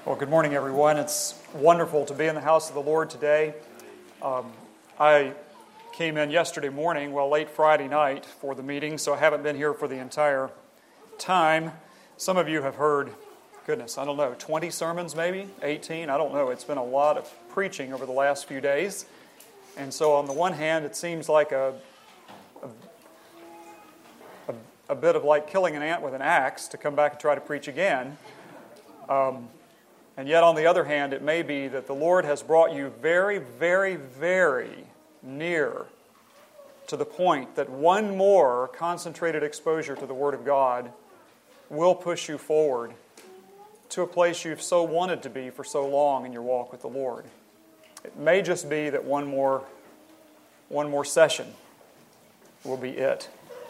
Well, good morning, everyone. It's wonderful to be in the house of the Lord today. I came in yesterday morning, late Friday night for the meeting, so I haven't been here for the entire time. Some of you have heard, 20 sermons maybe, 18, I don't know. It's been a lot of preaching over the last few days. And so on the one hand, it seems like a bit of like killing an ant with an axe to come back and try to preach again. And yet, on the other hand, it may be that the Lord has brought you very, very, very near to the point that one more concentrated exposure to the Word of God will push you forward to a place you've so wanted to be for so long in your walk with the Lord. It may just be that one more session will be it.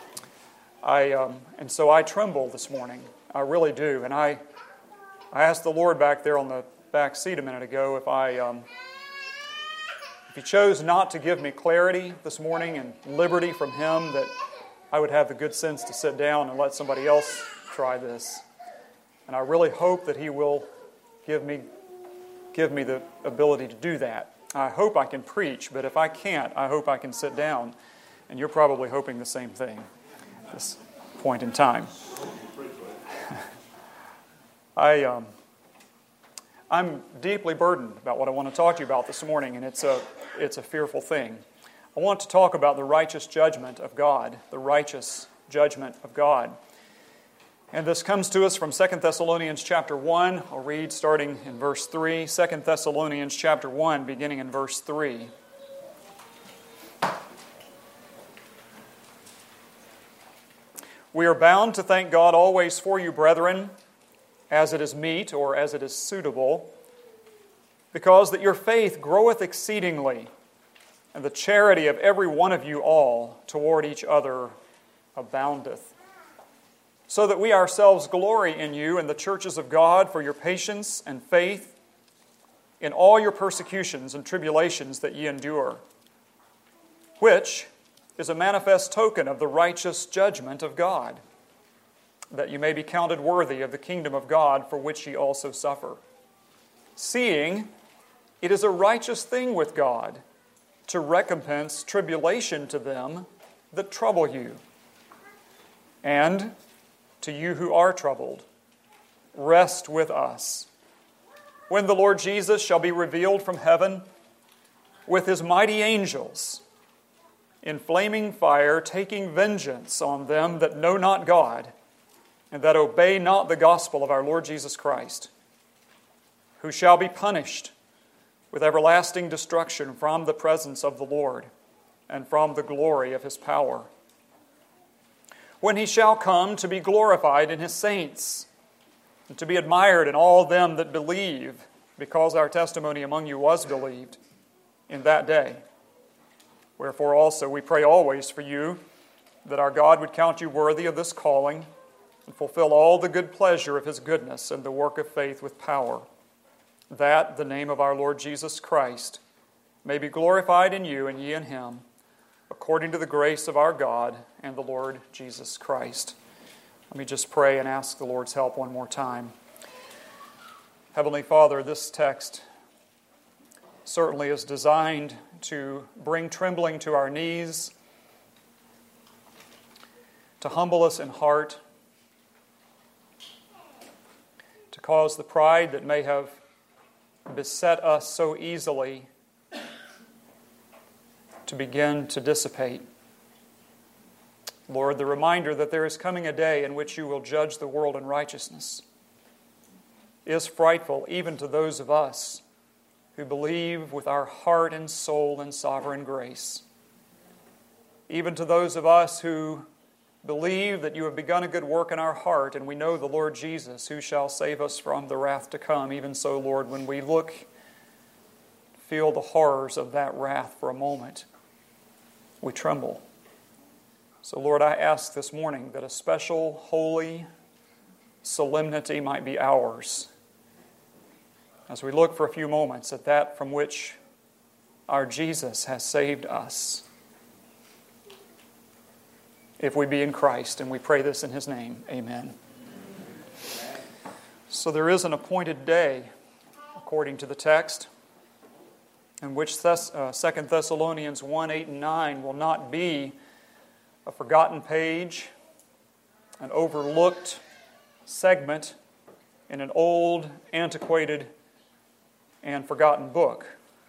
And so I tremble this morning. I really do. And I asked the Lord back there on the back seat a minute ago if He chose not to give me clarity this morning and liberty from Him, that I would have the good sense to sit down and let somebody else try this. And I really hope that He will give me the ability to do that. I hope I can preach, but if I can't, I hope I can sit down. And you're probably hoping the same thing at this point in time. I'm deeply burdened about what I want to talk to you about this morning, and it's a fearful thing. I want to talk about the righteous judgment of God, the righteous judgment of God. And this comes to us from 2 Thessalonians chapter 1. I'll read starting in verse 3. 2 Thessalonians chapter 1, beginning in verse 3. We are bound to thank God always for you, brethren, as it is meet, or as it is suitable, because that your faith groweth exceedingly, and the charity of every one of you all toward each other aboundeth. So that we ourselves glory in you and the churches of God for your patience and faith in all your persecutions and tribulations that ye endure, which is a manifest token of the righteous judgment of God, that you may be counted worthy of the kingdom of God, for which ye also suffer. Seeing it is a righteous thing with God to recompense tribulation to them that trouble you, and to you who are troubled, rest with us, when the Lord Jesus shall be revealed from heaven with His mighty angels, in flaming fire, taking vengeance on them that know not God, and that obey not the gospel of our Lord Jesus Christ, who shall be punished with everlasting destruction from the presence of the Lord and from the glory of His power, when He shall come to be glorified in His saints, and to be admired in all them that believe, because our testimony among you was believed in that day. Wherefore also we pray always for you, that our God would count you worthy of this calling, and fulfill all the good pleasure of His goodness and the work of faith with power, that the name of our Lord Jesus Christ may be glorified in you and ye in Him, according to the grace of our God and the Lord Jesus Christ. Let me just pray and ask the Lord's help one more time. Heavenly Father, this text certainly is designed to bring trembling to our knees, to humble us in heart, to cause the pride that may have beset us so easily to begin to dissipate. Lord, the reminder that there is coming a day in which you will judge the world in righteousness is frightful even to those of us who believe with our heart and soul in sovereign grace. Even to those of us who believe that you have begun a good work in our heart, and we know the Lord Jesus, who shall save us from the wrath to come. Even so, Lord, when we feel the horrors of that wrath for a moment, we tremble. So, Lord, I ask this morning that a special, holy solemnity might be ours as we look for a few moments at that from which our Jesus has saved us, if we be in Christ, and we pray this in His name. Amen. So there is an appointed day according to the text, in which 2 Thessalonians 1, 8 and 9 will not be a forgotten page, an overlooked segment in an old, antiquated, and forgotten book.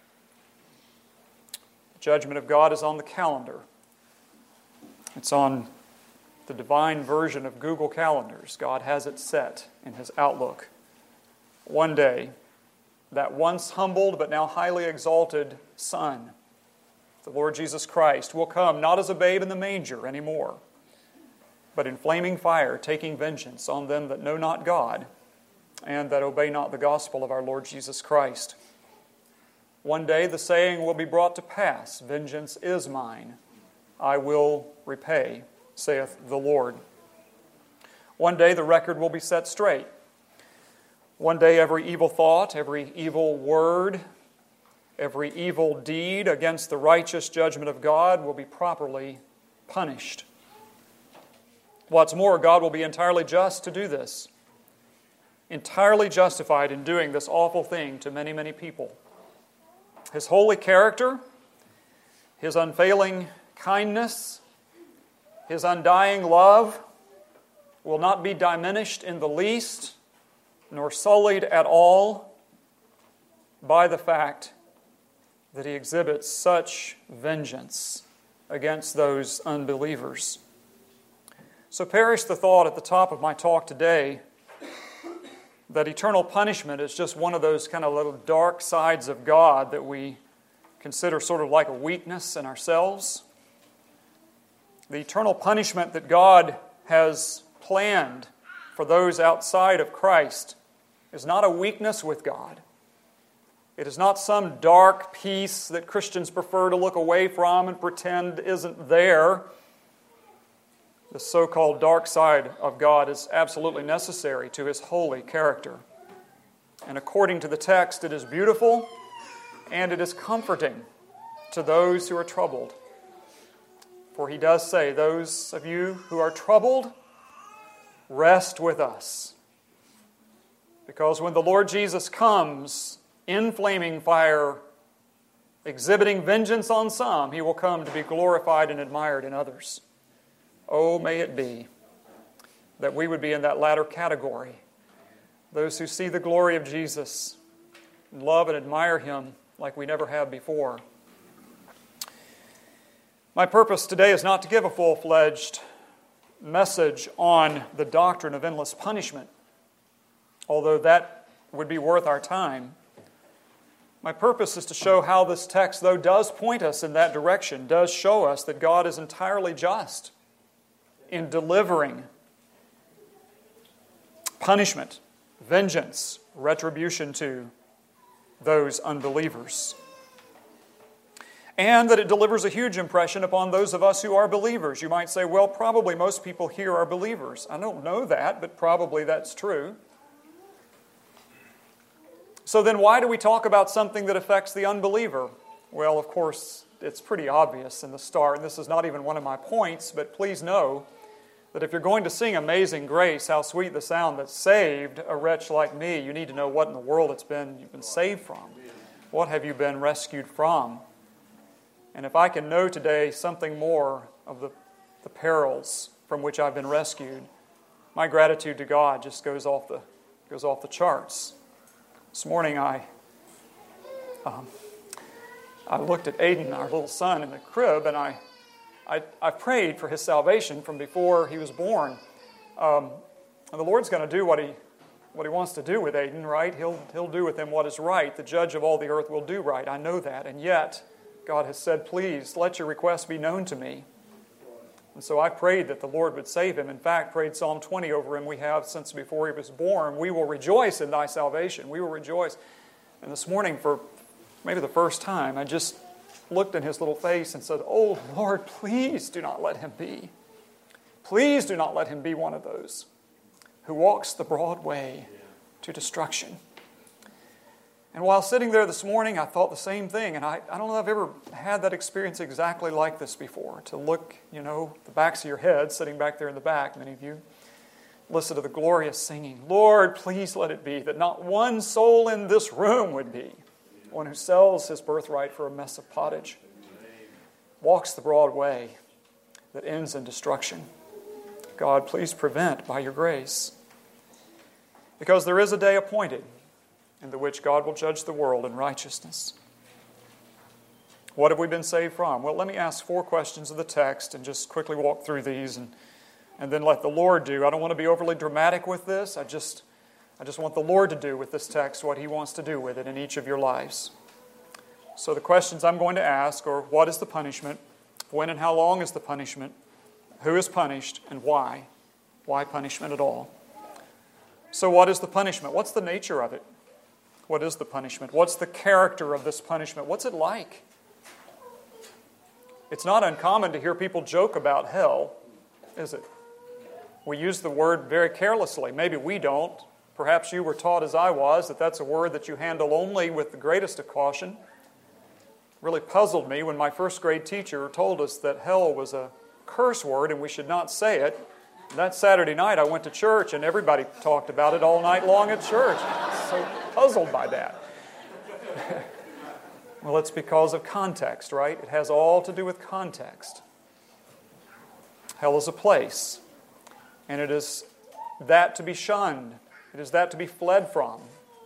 The judgment of God is on the calendar. It's on the divine version of Google Calendars. God has it set in His outlook. One day, that once humbled but now highly exalted Son, the Lord Jesus Christ, will come not as a babe in the manger anymore, but in flaming fire, taking vengeance on them that know not God and that obey not the gospel of our Lord Jesus Christ. One day the saying will be brought to pass, "Vengeance is mine, I will repay, saith the Lord." One day the record will be set straight. One day every evil thought, every evil word, every evil deed against the righteous judgment of God will be properly punished. What's more, God will be entirely just to do this, entirely justified in doing this awful thing to many, many people. His holy character, His unfailing kindness, His undying love will not be diminished in the least, nor sullied at all by the fact that He exhibits such vengeance against those unbelievers. So perish the thought at the top of my talk today that eternal punishment is just one of those kind of little dark sides of God that we consider sort of like a weakness in ourselves. The eternal punishment that God has planned for those outside of Christ is not a weakness with God. It is not some dark piece that Christians prefer to look away from and pretend isn't there. The so-called dark side of God is absolutely necessary to His holy character. And according to the text, it is beautiful and it is comforting to those who are troubled. For He does say, "Those of you who are troubled, rest with us." Because when the Lord Jesus comes in flaming fire, exhibiting vengeance on some, He will come to be glorified and admired in others. Oh, may it be that we would be in that latter category, those who see the glory of Jesus and love and admire Him like we never have before. My purpose today is not to give a full-fledged message on the doctrine of endless punishment, although that would be worth our time. My purpose is to show how this text, though does point us in that direction, does show us that God is entirely just in delivering punishment, vengeance, retribution to those unbelievers. And that it delivers a huge impression upon those of us who are believers. You might say, well, probably most people here are believers. I don't know that, but probably that's true. So then why do we talk about something that affects the unbeliever? Well, of course, it's pretty obvious in the start. This is not even one of my points, but please know that if you're going to sing Amazing Grace, how sweet the sound that saved a wretch like me, you need to know what in the world you've been saved from. What have you been rescued from? And if I can know today something more of the perils from which I've been rescued, my gratitude to God just goes off the charts. This morning I looked at Aiden, our little son, in the crib, and I prayed for his salvation from before he was born. And the Lord's going to do what He wants to do with Aiden, right? He'll do with him what is right. The judge of all the earth will do right. I know that. And yet, God has said, please, let your request be known to me. And so I prayed that the Lord would save him. In fact, prayed Psalm 20 over him. We have since before he was born. We will rejoice in thy salvation. We will rejoice. And this morning, for maybe the first time, I just looked in his little face and said, oh, Lord, please do not let him be. Please do not let him be one of those who walks the broad way to destruction. And while sitting there this morning, I thought the same thing. And I don't know if I've ever had that experience exactly like this before. To look, the backs of your head, sitting back there in the back, many of you, listen to the glorious singing. Lord, please let it be that not one soul in this room would be one who sells his birthright for a mess of pottage, walks the broad way that ends in destruction. God, please prevent by your grace. Because there is a day appointed in the which God will judge the world in righteousness. What have we been saved from? Well, let me ask 4 questions of the text and just quickly walk through these and then let the Lord do. I don't want to be overly dramatic with this. I just want the Lord to do with this text what He wants to do with it in each of your lives. So the questions I'm going to ask are, what is the punishment? When and how long is the punishment? Who is punished and why? Why punishment at all? So what is the punishment? What's the nature of it? What is the punishment? What's the character of this punishment? What's it like? It's not uncommon to hear people joke about hell, is it? We use the word very carelessly. Maybe we don't. Perhaps you were taught as I was that that's a word that you handle only with the greatest of caution. It really puzzled me when my first grade teacher told us that hell was a curse word and we should not say it. And that Saturday night I went to church and everybody talked about it all night long at church. I was so puzzled by that. Well, it's because of context, right? It has all to do with context. Hell is a place, and it is that to be shunned. It is that to be fled from.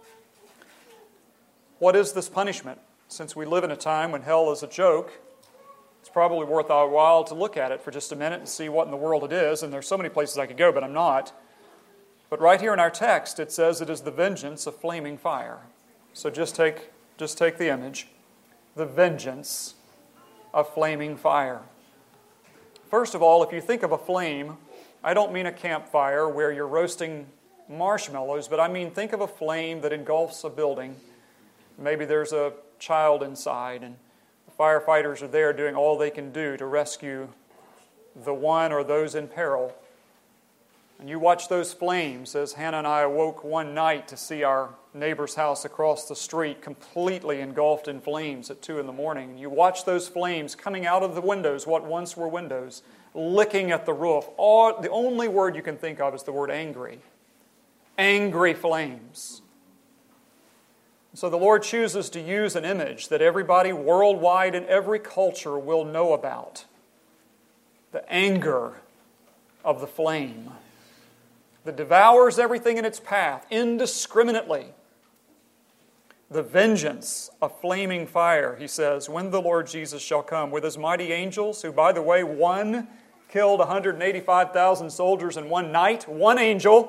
What is this punishment? Since we live in a time when hell is a joke, it's probably worth our while to look at it for just a minute and see what in the world it is. And there's so many places I could go, but I'm not. But right here in our text, it says it is the vengeance of flaming fire. So just take the image. The vengeance of flaming fire. First of all, if you think of a flame, I don't mean a campfire where you're roasting marshmallows, but I mean think of a flame that engulfs a building. Maybe there's a child inside and the firefighters are there doing all they can do to rescue the one or those in peril. And you watch those flames as Hannah and I awoke one night to see our neighbor's house across the street completely engulfed in flames at 2 in the morning. And you watch those flames coming out of the windows, what once were windows, licking at the roof. The only word you can think of is the word angry. Angry flames. So the Lord chooses to use an image that everybody worldwide in every culture will know about. The anger of the flame that devours everything in its path indiscriminately. The vengeance of flaming fire, he says, when the Lord Jesus shall come with his mighty angels, who, by the way, one killed 185,000 soldiers in one night. One angel,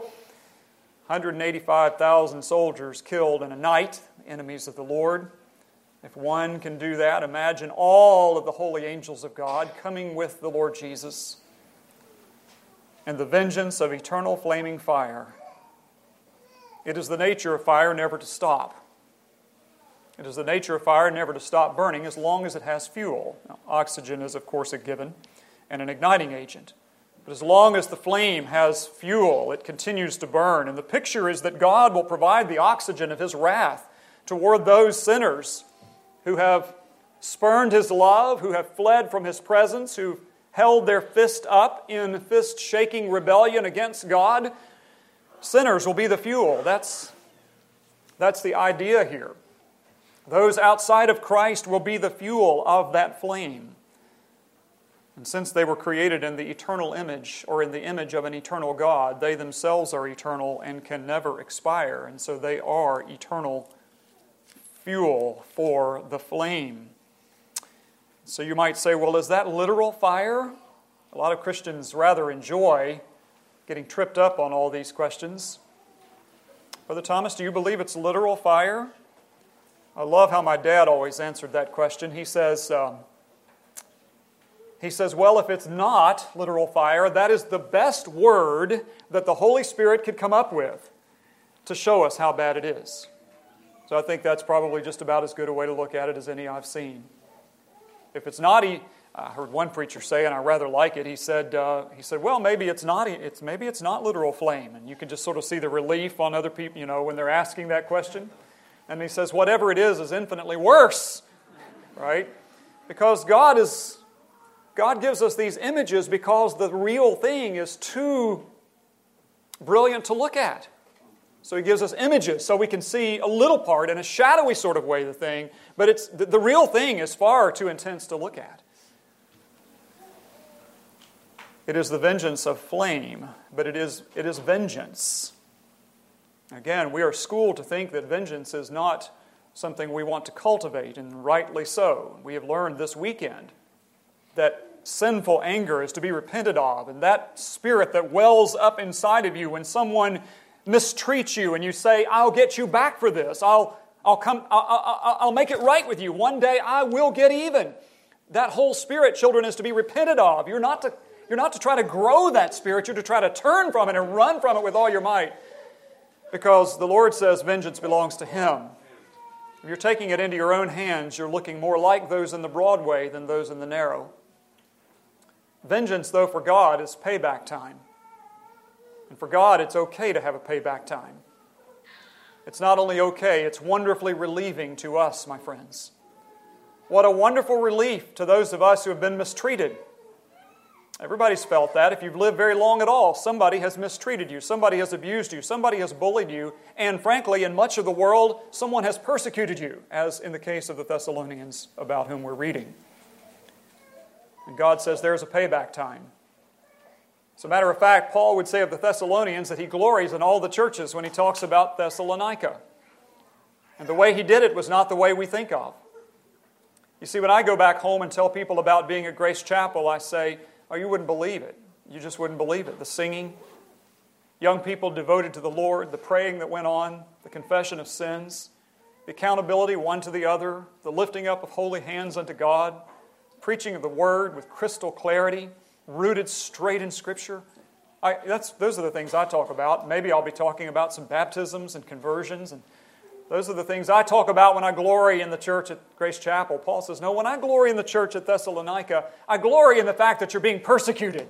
185,000 soldiers killed in a night, enemies of the Lord. If one can do that, imagine all of the holy angels of God coming with the Lord Jesus. And the vengeance of eternal flaming fire. It is the nature of fire never to stop. It is the nature of fire never to stop burning as long as it has fuel. Now, oxygen is, of course, a given and an igniting agent. But as long as the flame has fuel, it continues to burn. And the picture is that God will provide the oxygen of His wrath toward those sinners who have spurned His love, who have fled from His presence, who held their fist up in fist-shaking rebellion against God. Sinners will be the fuel. That's the idea here. Those outside of Christ will be the fuel of that flame. And since they were created in the eternal image, or in the image of an eternal God, they themselves are eternal and can never expire. And so they are eternal fuel for the flame. So you might say, well, is that literal fire? A lot of Christians rather enjoy getting tripped up on all these questions. Brother Thomas, do you believe it's literal fire? I love how my dad always answered that question. He says, well, if it's not literal fire, that is the best word that the Holy Spirit could come up with to show us how bad it is. So I think that's probably just about as good a way to look at it as any I've seen. If it's not, I heard one preacher say, and I rather like it. He said, well, maybe it's not literal flame, and you can just sort of see the relief on other people, when they're asking that question. And he says, whatever it is infinitely worse, right? Because God gives us these images because the real thing is too brilliant to look at. So He gives us images so we can see a little part in a shadowy sort of way the thing, but it's the real thing is far too intense to look at. It is the vengeance of flame, but it is vengeance. Again, we are schooled to think that vengeance is not something we want to cultivate, and rightly so. We have learned this weekend that sinful anger is to be repented of, and that spirit that wells up inside of you when someone mistreats you and you say, "I'll get you back for this. I'll make it right with you. One day I will get even." That whole spirit, children, is to be repented of. You're not to try to grow that spirit. You're to try to turn from it and run from it with all your might. Because the Lord says vengeance belongs to Him. If you're taking it into your own hands, you're looking more like those in the broad way than those in the narrow. Vengeance, though, for God is payback time. And for God, it's okay to have a payback time. It's not only okay, it's wonderfully relieving to us, my friends. What a wonderful relief to those of us who have been mistreated. Everybody's felt that. If you've lived very long at all, somebody has mistreated you, somebody has abused you, somebody has bullied you, and frankly, in much of the world, someone has persecuted you, as in the case of the Thessalonians about whom we're reading. And God says there's a payback time. As a matter of fact, Paul would say of the Thessalonians that he glories in all the churches when he talks about Thessalonica. And the way he did it was not the way we think of. You see, when I go back home and tell people about being at Grace Chapel, I say, "Oh, you wouldn't believe it. You just wouldn't believe it." The singing, young people devoted to the Lord, the praying that went on, the confession of sins, the accountability one to the other, the lifting up of holy hands unto God, preaching of the Word with crystal clarity, rooted straight in Scripture. Those are the things I talk about. Maybe I'll be talking about some baptisms and conversions, and those are the things I talk about when I glory in the church at Grace Chapel. Paul says, no, when I glory in the church at Thessalonica, I glory in the fact that you're being persecuted.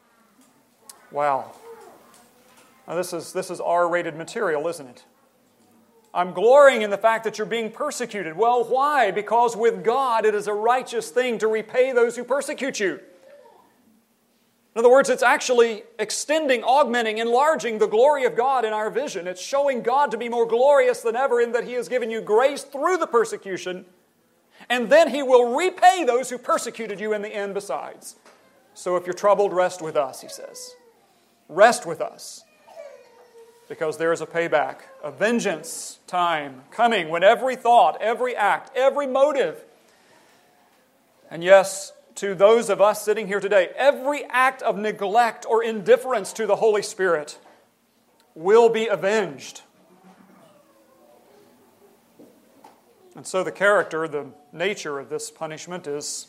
Wow. Now this is R-rated material, isn't it? I'm glorying in the fact that you're being persecuted. Well, why? Because with God it is a righteous thing to repay those who persecute you. In other words, it's actually extending, augmenting, enlarging the glory of God in our vision. It's showing God to be more glorious than ever in that He has given you grace through the persecution, and then He will repay those who persecuted you in the end besides. So if you're troubled, rest with us, he says. Rest with us. Because there is a payback, a vengeance time coming when every thought, every act, every motive, and yes, to those of us sitting here today, every act of neglect or indifference to the Holy Spirit will be avenged. And so the character, the nature of this punishment is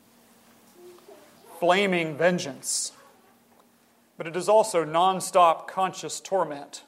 flaming vengeance. But it is also non-stop conscious torment.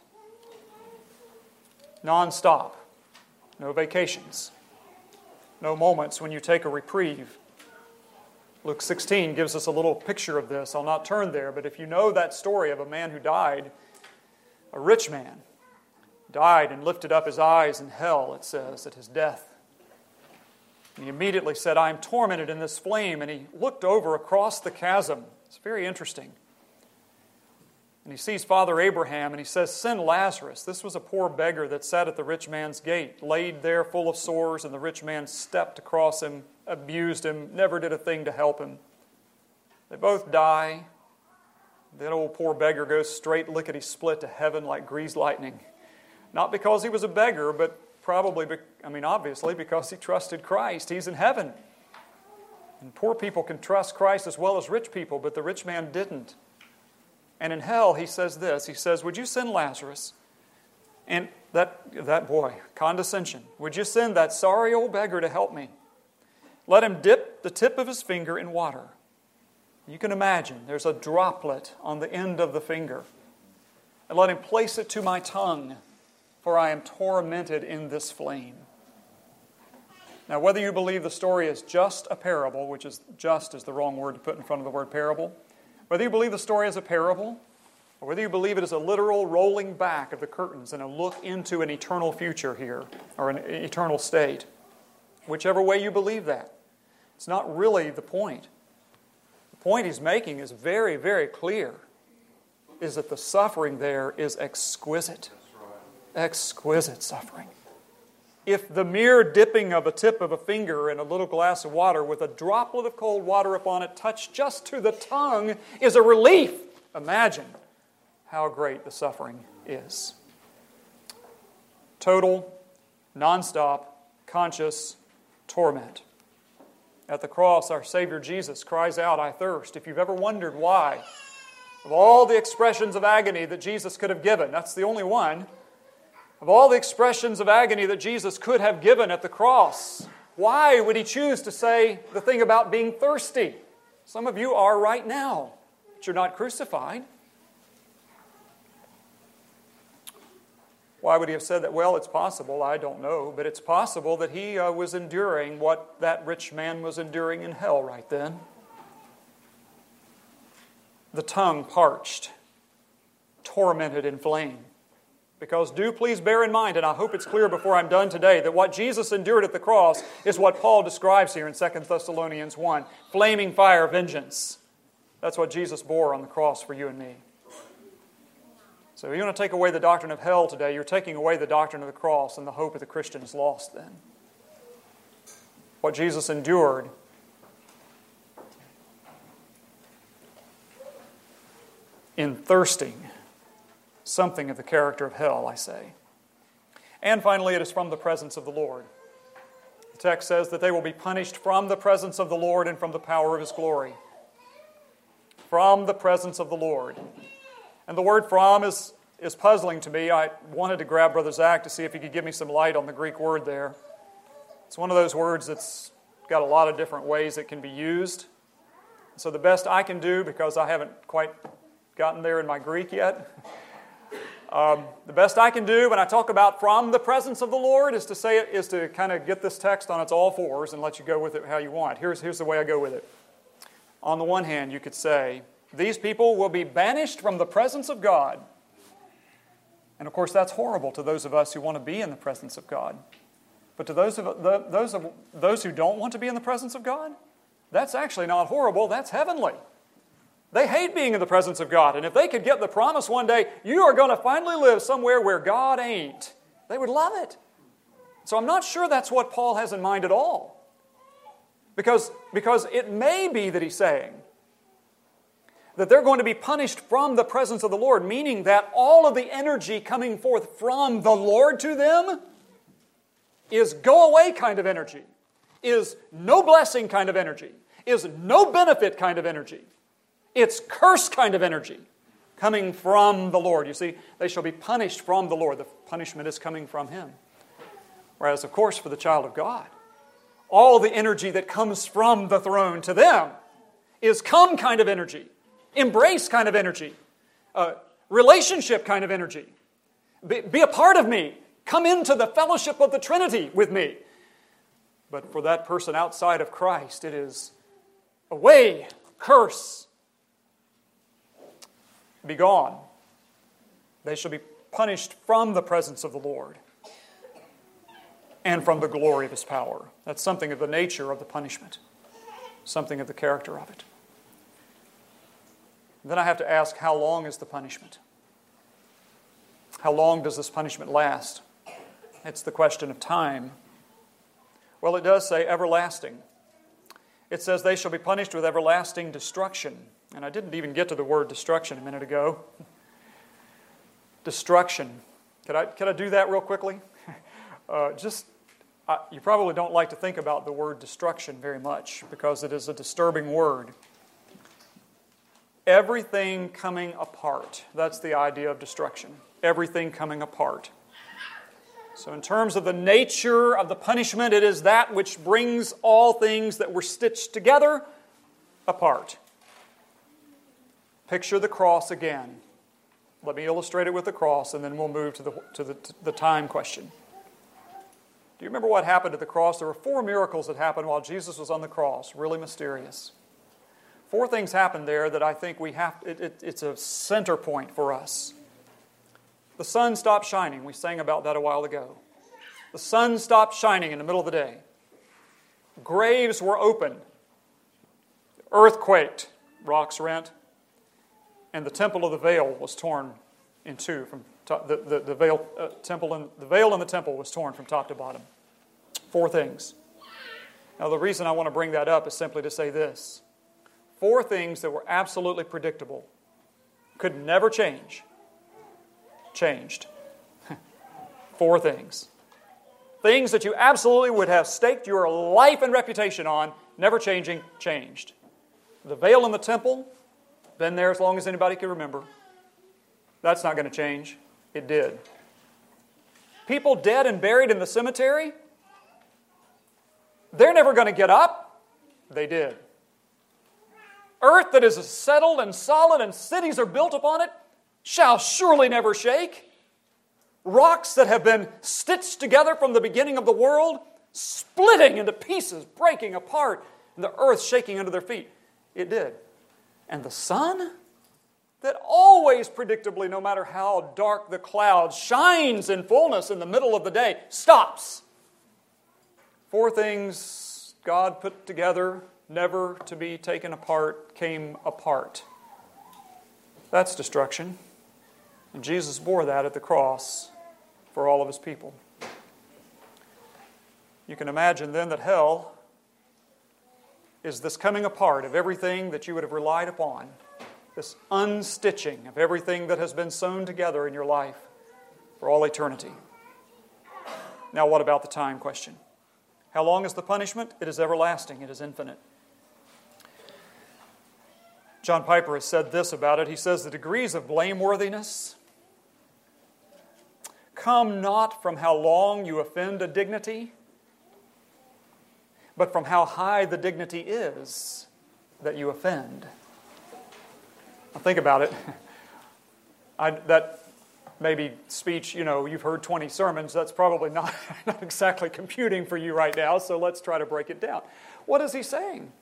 Non-stop. No vacations. No moments when you take a reprieve. Luke 16 gives us a little picture of this. I'll not turn there, but if you know that story of a man who died, a rich man, died and lifted up his eyes in hell, it says, at his death. And he immediately said, I am tormented in this flame. And he looked over across the chasm. It's very interesting. And he sees Father Abraham and he says, send Lazarus. This was a poor beggar that sat at the rich man's gate, laid there full of sores, and the rich man stepped across him, abused him, never did a thing to help him. They both die. That old poor beggar goes straight lickety-split to heaven like greased lightning. Not because he was a beggar, but obviously because he trusted Christ. He's in heaven. And poor people can trust Christ as well as rich people, but the rich man didn't. And in hell, he says this. He says, would you send Lazarus? And that boy, condescension. Would you send that sorry old beggar to help me? Let him dip the tip of his finger in water. You can imagine there's a droplet on the end of the finger. And let him place it to my tongue, for I am tormented in this flame. Now, whether you believe the story is just a parable, which is just is the wrong word to put in front of the word parable, whether you believe the story is a parable, or whether you believe it is a literal rolling back of the curtains and a look into an eternal future here, or an eternal state, whichever way you believe that, it's not really the point. The point he's making is very, very clear. is that the suffering there is exquisite. Exquisite suffering. If the mere dipping of a tip of a finger in a little glass of water with a droplet of cold water upon it touched just to the tongue is a relief, imagine how great the suffering is. Total, nonstop, conscious torment. At the cross, our Savior Jesus cries out, "I thirst." If you've ever wondered why, of all the expressions of agony that Jesus could have given, that's the only one. Of all the expressions of agony that Jesus could have given at the cross, why would He choose to say the thing about being thirsty? Some of you are right now, but you're not crucified. Why would He have said that? Well, it's possible, I don't know, but it's possible that He was enduring what that rich man was enduring in hell right then. The tongue parched, tormented in flame. Because do please bear in mind, and I hope it's clear before I'm done today, that what Jesus endured at the cross is what Paul describes here in 2 Thessalonians 1. Flaming fire, vengeance. That's what Jesus bore on the cross for you and me. So if you want to take away the doctrine of hell today, you're taking away the doctrine of the cross, and the hope of the Christian is lost then. What Jesus endured in thirsting something of the character of hell, I say. And finally, it is from the presence of the Lord. The text says that they will be punished from the presence of the Lord and from the power of His glory. From the presence of the Lord. And the word "from" is puzzling to me. I wanted to grab Brother Zach to see if he could give me some light on the Greek word there. It's one of those words that's got a lot of different ways it can be used. So the best I can do, because I haven't quite gotten there in my Greek yet, the best I can do when I talk about "from the presence of the Lord" is to kind of get this text on its all fours and let you go with it how you want. Here's the way I go with it. On the one hand, you could say, these people will be banished from the presence of God. And of course, that's horrible to those of us who want to be in the presence of God. But to those who don't want to be in the presence of God, that's actually not horrible, that's heavenly. They hate being in the presence of God. And if they could get the promise one day, you are going to finally live somewhere where God ain't, they would love it. So I'm not sure that's what Paul has in mind at all. Because it may be that he's saying that they're going to be punished from the presence of the Lord, meaning that all of the energy coming forth from the Lord to them is go-away kind of energy, is no blessing kind of energy, is no benefit kind of energy. It's curse kind of energy coming from the Lord. You see, they shall be punished from the Lord. The punishment is coming from Him. Whereas, of course, for the child of God, all the energy that comes from the throne to them is come kind of energy, embrace kind of energy, relationship kind of energy. Be a part of me. Come into the fellowship of the Trinity with me. But for that person outside of Christ, it is away, curse, be gone. They shall be punished from the presence of the Lord and from the glory of His power. That's something of the nature of the punishment, something of the character of it. Then I have to ask, how long is the punishment? How long does this punishment last? It's the question of time. Well, it does say everlasting. It says they shall be punished with everlasting destruction. And I didn't even get to the word destruction a minute ago. Destruction. Could I do that real quickly? You probably don't like to think about the word destruction very much because it is a disturbing word. Everything coming apart. That's the idea of destruction. Everything coming apart. So in terms of the nature of the punishment, it is that which brings all things that were stitched together apart. Picture the cross again. Let me illustrate it with the cross, and then we'll move to the time question. Do you remember what happened at the cross? There were 4 miracles that happened while Jesus was on the cross. Really mysterious. 4 things happened there that I think it's a center point for us. The sun stopped shining. We sang about that a while ago. The sun stopped shining in the middle of the day. Graves were open. Earth quaked. Rocks rent. and the temple of the veil was torn in two. From the veil in the temple was torn from top to bottom. 4 things. Now, the reason I want to bring that up is simply to say this. 4 things that were absolutely predictable, could never change, changed. 4 things. Things that you absolutely would have staked your life and reputation on, never changing, changed. The veil in the temple, been there as long as anybody can remember. That's not going to change. It did. People dead and buried in the cemetery, they're never going to get up. They did. Earth that is settled and solid and cities are built upon it shall surely never shake. Rocks that have been stitched together from the beginning of the world, splitting into pieces, breaking apart, and the earth shaking under their feet. It did. And the sun, that always predictably, no matter how dark the clouds, shines in fullness in the middle of the day, stops. 4 things God put together, never to be taken apart, came apart. That's destruction. And Jesus bore that at the cross for all of His people. You can imagine then that hell is this coming apart of everything that you would have relied upon, this unstitching of everything that has been sewn together in your life for all eternity. Now, what about the time question? How long is the punishment? It is everlasting. It is infinite. John Piper has said this about it. He says, the degrees of blameworthiness come not from how long you offend a dignity, but from how high the dignity is that you offend. Now think about it. That maybe speech, you've heard 20 sermons. That's probably not exactly computing for you right now, so let's try to break it down. What is he saying?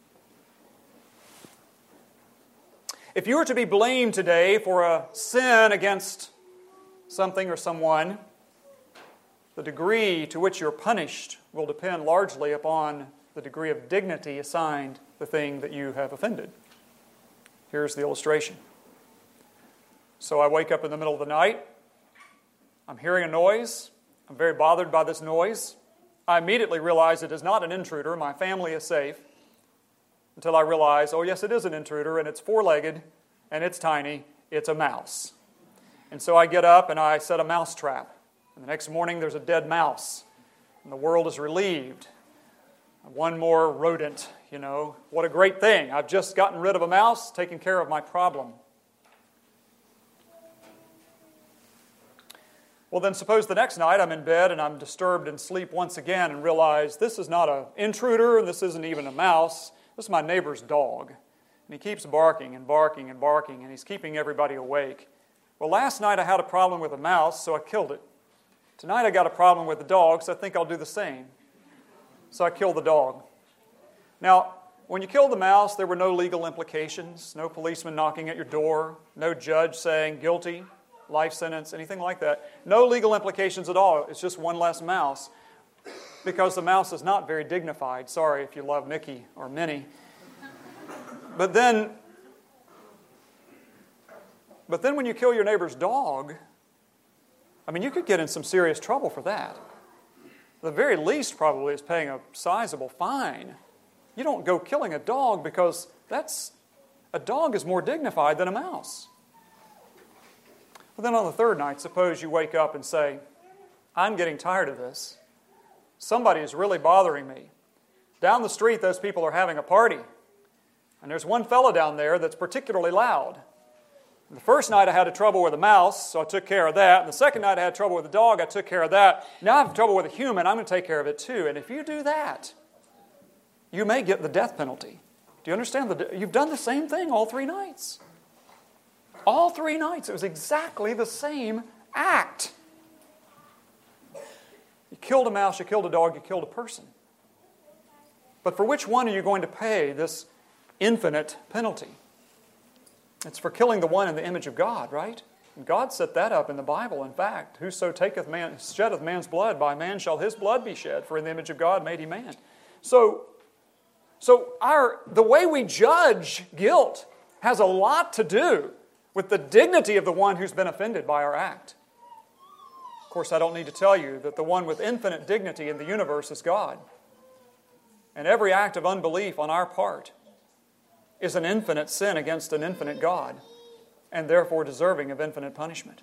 If you were to be blamed today for a sin against something or someone, the degree to which you're punished will depend largely upon the degree of dignity assigned the thing that you have offended. Here's the illustration. So I wake up in the middle of the night. I'm hearing a noise. I'm very bothered by this noise. I immediately realize it is not an intruder. My family is safe. Until I realize, oh yes, it is an intruder, and it's 4-legged, and it's tiny. It's a mouse. And so I get up and I set a mouse trap. And the next morning there's a dead mouse. And the world is relieved. One more rodent, What a great thing. I've just gotten rid of a mouse, taken care of my problem. Well, then suppose the next night I'm in bed and I'm disturbed in sleep once again and realize this is not an intruder and this isn't even a mouse. This is my neighbor's dog. And he keeps barking and barking and barking, and he's keeping everybody awake. Well, last night I had a problem with a mouse, so I killed it. Tonight I got a problem with the dog, so I think I'll do the same. So I killed the dog. Now, when you killed the mouse, there were no legal implications, no policeman knocking at your door, no judge saying guilty, life sentence, anything like that. No legal implications at all. It's just one less mouse. Because the mouse is not very dignified. Sorry if you love Mickey or Minnie. But then when you kill your neighbor's dog, you could get in some serious trouble for that. The very least probably is paying a sizable fine. You don't go killing a dog because a dog is more dignified than a mouse. But then on the third night, suppose you wake up and say, I'm getting tired of this. Somebody is really bothering me. Down the street, those people are having a party. And there's one fellow down there that's particularly loud. The first night I had trouble with a mouse, so I took care of that. And the second night I had trouble with a dog, I took care of that. Now I have trouble with a human, I'm going to take care of it too. And if you do that, you may get the death penalty. Do you understand? You've done the same thing all 3 nights. All 3 nights. It was exactly the same act. You killed a mouse, you killed a dog, you killed a person. But for which one are you going to pay this infinite penalty? It's for killing the one in the image of God, right? And God set that up in the Bible. In fact, whoso sheddeth man's blood, by man shall his blood be shed, for in the image of God made he man. So the way we judge guilt has a lot to do with the dignity of the one who's been offended by our act. Of course, I don't need to tell you that the one with infinite dignity in the universe is God. And every act of unbelief on our part is an infinite sin against an infinite God, and therefore deserving of infinite punishment.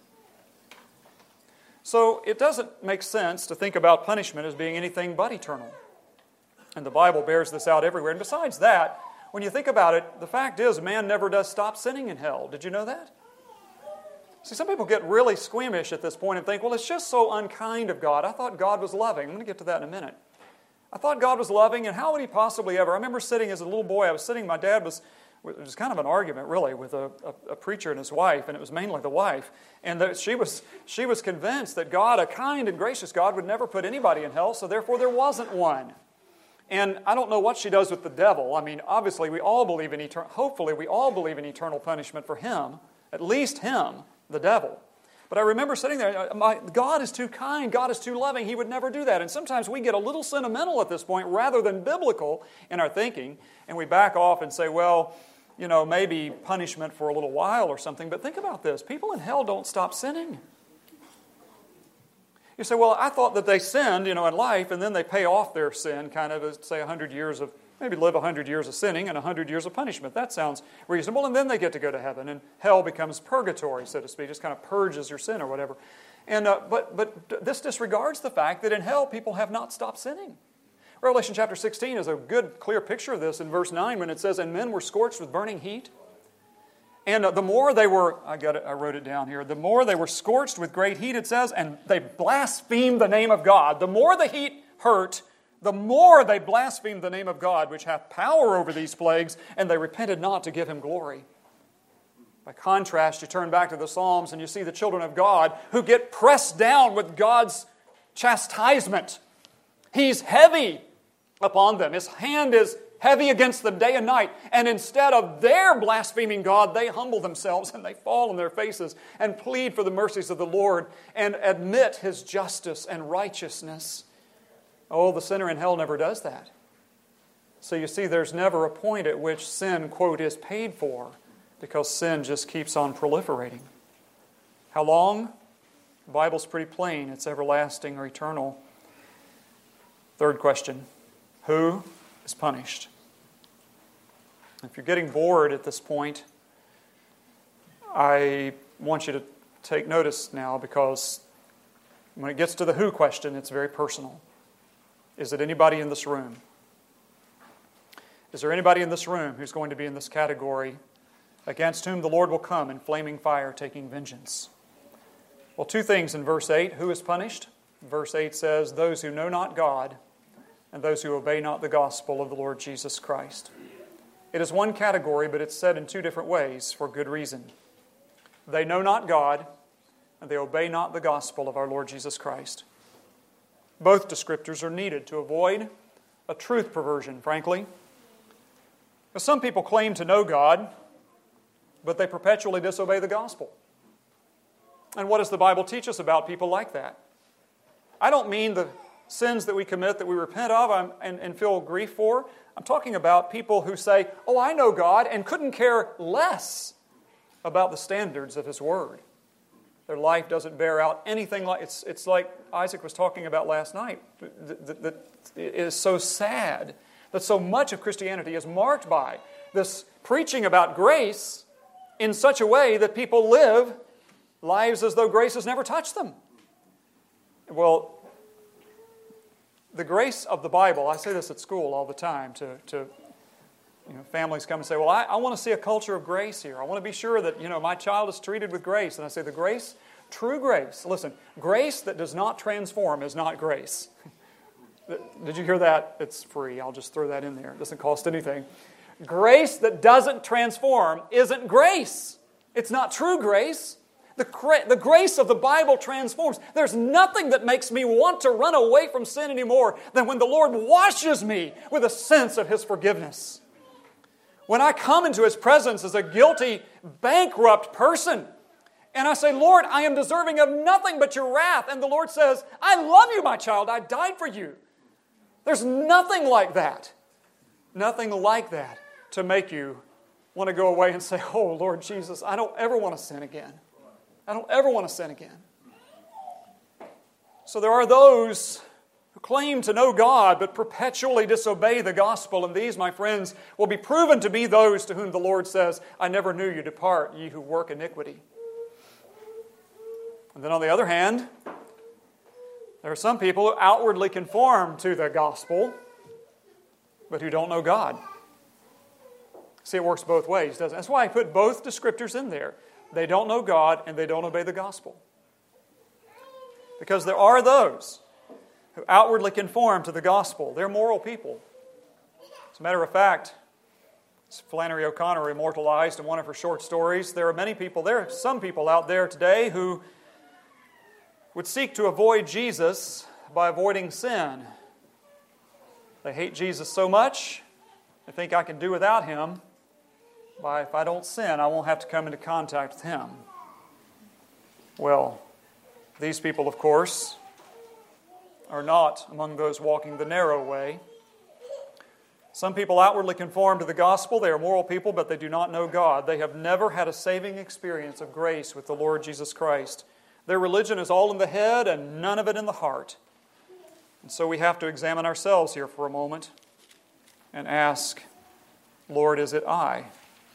So it doesn't make sense to think about punishment as being anything but eternal. And the Bible bears this out everywhere. And besides that, when you think about it, the fact is man never does stop sinning in hell. Did you know that? See, some people get really squeamish at this point and think, well, it's just so unkind of God. I thought God was loving. I'm going to get to that in a minute. I thought God was loving, and how would He possibly ever? I remember sitting as a little boy, my dad was, it was kind of an argument, really, with a preacher and his wife, and it was mainly the wife. And that she was convinced that God, a kind and gracious God, would never put anybody in hell, so therefore there wasn't one. And I don't know what she does with the devil. I mean, obviously we all believe in hopefully we all believe in eternal punishment for him, at least him, the devil. But I remember sitting there, God is too kind, God is too loving, He would never do that. And sometimes we get a little sentimental at this point rather than biblical in our thinking, and we back off and say, well, you know, maybe punishment for a little while or something. But think about this. People in hell don't stop sinning. You say, well, I thought that they sinned, in life, and then they pay off their sin, kind of, say, 100 years of, maybe live 100 years of sinning and 100 years of punishment. That sounds reasonable, and then they get to go to heaven, and hell becomes purgatory, so to speak, just kind of purges your sin or whatever. And but this disregards the fact that in hell people have not stopped sinning. Revelation chapter 16 is a good, clear picture of this in verse 9 when it says, and men were scorched with burning heat. And the more they were, I wrote it down here, the more they were scorched with great heat, it says, and they blasphemed the name of God. The more the heat hurt, the more they blasphemed the name of God, which hath power over these plagues, and they repented not to give Him glory. By contrast, you turn back to the Psalms and you see the children of God who get pressed down with God's chastisement. He's heavy upon them. His hand is heavy against them day and night. And instead of their blaspheming God, they humble themselves and they fall on their faces and plead for the mercies of the Lord and admit His justice and righteousness. Oh, the sinner in hell never does that. So you see, there's never a point at which sin, quote, is paid for, because sin just keeps on proliferating. How long? The Bible's pretty plain. It's everlasting or eternal. Third question, who is punished? If you're getting bored at this point, I want you to take notice now, because when it gets to the who question, it's very personal. Is it anybody in this room? Is there anybody in this room who's going to be in this category, against whom the Lord will come in flaming fire, taking vengeance? Well, two things in verse 8. Who is punished? Verse 8 says, those who know not God and those who obey not the gospel of the Lord Jesus Christ. It is one category, but it's said in two different ways for good reason. They know not God, and they obey not the gospel of our Lord Jesus Christ. Both descriptors are needed to avoid a truth perversion, frankly. Because some people claim to know God, but they perpetually disobey the gospel. And what does the Bible teach us about people like that? I don't mean the sins that we commit that we repent of and feel grief for. I'm talking about people who say, oh, I know God, and couldn't care less about the standards of His Word. Their life doesn't bear out anything like... It's like Isaac was talking about last night. That it is so sad that so much of Christianity is marked by this preaching about grace in such a way that people live lives as though grace has never touched them. Well, the grace of the Bible, I say this at school all the time to families come and say, well, I want to see a culture of grace here. I want to be sure that, my child is treated with grace. And I say, the grace, true grace. Listen, grace that does not transform is not grace. Did you hear that? It's free. I'll just throw that in there. It doesn't cost anything. Grace that doesn't transform isn't grace. It's not true grace. The grace of the Bible transforms. There's nothing that makes me want to run away from sin anymore than when the Lord washes me with a sense of His forgiveness. When I come into His presence as a guilty, bankrupt person, and I say, Lord, I am deserving of nothing but your wrath. And the Lord says, I love you, my child. I died for you. There's nothing like that. Nothing like that to make you want to go away and say, oh, Lord Jesus, I don't ever want to sin again. I don't ever want to sin again. So there are those who claim to know God but perpetually disobey the gospel. And these, my friends, will be proven to be those to whom the Lord says, I never knew you. Depart, ye who work iniquity. And then on the other hand, there are some people who outwardly conform to the gospel but who don't know God. See, it works both ways, doesn't it? That's why I put both descriptors in there. They don't know God and they don't obey the gospel. Because there are those who outwardly conform to the gospel. They're moral people. As a matter of fact, as Flannery O'Connor immortalized in one of her short stories, there are some people out there today who would seek to avoid Jesus by avoiding sin. They hate Jesus so much, they think I can do without Him. If I don't sin, I won't have to come into contact with Him. Well, these people, of course, are not among those walking the narrow way. Some people outwardly conform to the gospel. They are moral people, but they do not know God. They have never had a saving experience of grace with the Lord Jesus Christ. Their religion is all in the head and none of it in the heart. And so we have to examine ourselves here for a moment and ask, Lord, is it I?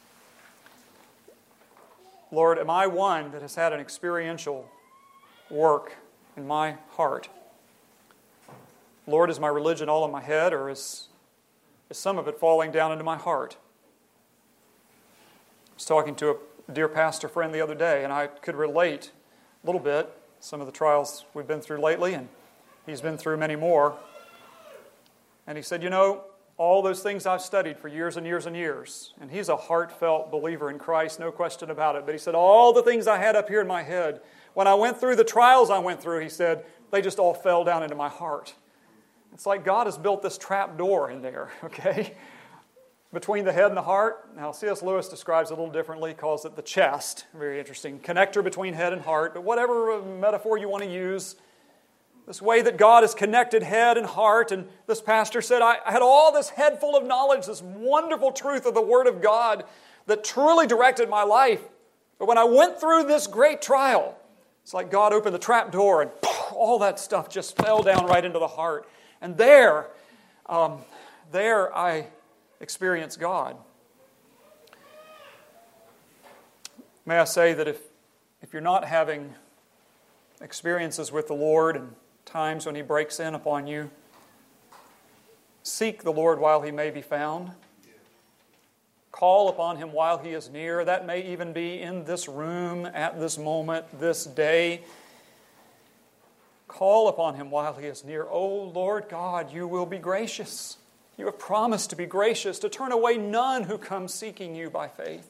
Lord, am I one that has had an experiential work in my heart? Lord, is my religion all in my head, or is some of it falling down into my heart? I was talking to a dear pastor friend the other day, and I could relate a little bit some of the trials we've been through lately, and he's been through many more. And he said, all those things I've studied for years and years and years, and he's a heartfelt believer in Christ, no question about it, but he said, all the things I had up here in my head, when I went through the trials I went through, he said, they just all fell down into my heart. It's like God has built this trap door in there, okay, between the head and the heart. Now, C.S. Lewis describes it a little differently. He calls it the chest. Very interesting. Connector between head and heart. But whatever metaphor you want to use, this way that God has connected head and heart. And this pastor said, I had all this head full of knowledge, this wonderful truth of the Word of God that truly directed my life. But when I went through this great trial, it's like God opened the trap door and all that stuff just fell down right into the heart. And there I experienced God. May I say that if you're not having experiences with the Lord and times when He breaks in upon you, seek the Lord while He may be found. Call upon Him while He is near. That may even be in this room, at this moment, this day. Call upon Him while He is near. Oh, Lord God, You will be gracious. You have promised to be gracious, to turn away none who come seeking You by faith.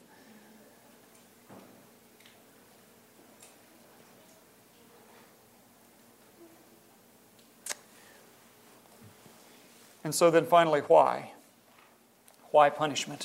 And so then finally, why? Why punishment?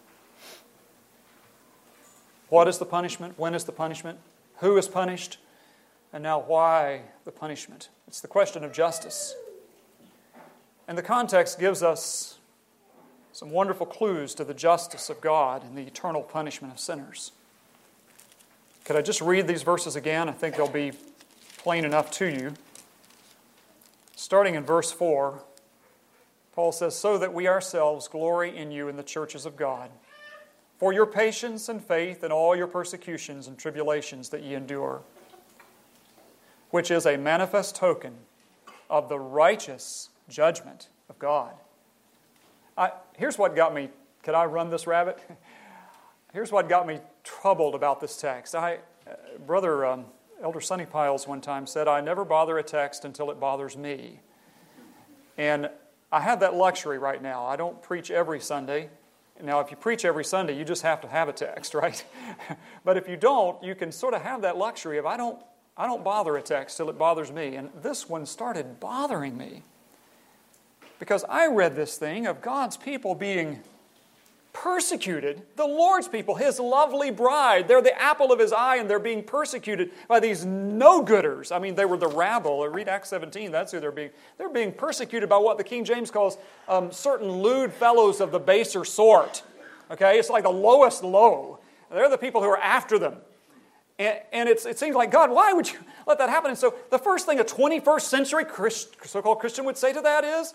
What is the punishment? When is the punishment? Who is punished? And now why the punishment? It's the question of justice. And the context gives us some wonderful clues to the justice of God and the eternal punishment of sinners. Could I just read these verses again? I think they'll be plain enough to you. Starting in verse 4, Paul says, so that we ourselves glory in you in the churches of God, for your patience and faith in all your persecutions and tribulations that ye endure, which is a manifest token of the righteous judgment of God. Here's what got me, could I run this rabbit? Here's what got me troubled about this text. Brother Elder Sonny Piles one time said, I never bother a text until it bothers me. And I have that luxury right now. I don't preach every Sunday. Now, if you preach every Sunday, you just have to have a text, right? But if you don't, you can sort of have that luxury of I don't bother a text till it bothers me. And this one started bothering me because I read this thing of God's people being persecuted, the Lord's people, His lovely bride. They're the apple of His eye, and they're being persecuted by these no-gooders. I mean, they were the rabble. Read Acts 17. That's who they're being. They're being persecuted by what the King James calls certain lewd fellows of the baser sort. Okay, it's like the lowest low. They're the people who are after them. And it seems like, God, why would you let that happen? And so the first thing a 21st century so-called Christian would say to that is,